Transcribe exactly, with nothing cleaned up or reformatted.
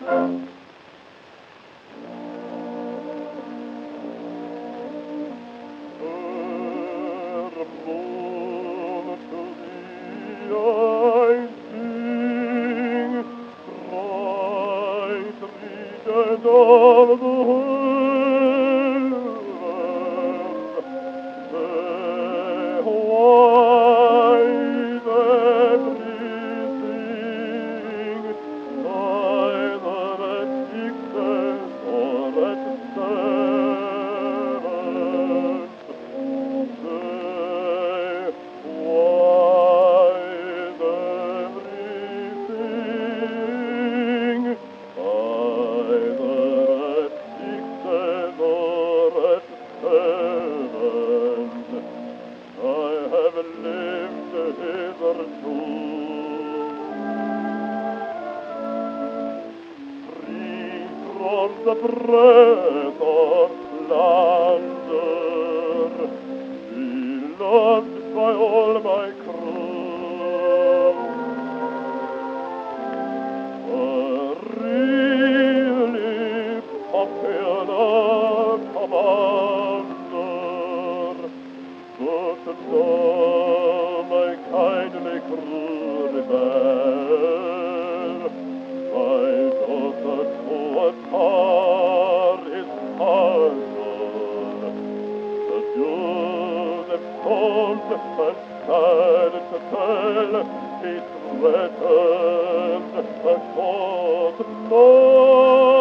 of the world, say why everything, neither at sixes or at sevens, say why everything, hitherto, free from the breath of slander, beloved by all my crew, a really popular commander, but though my kindly crew rebel, my daughter to a tar is puzzled. The Jew them told and sad to tell, he threatened a court law.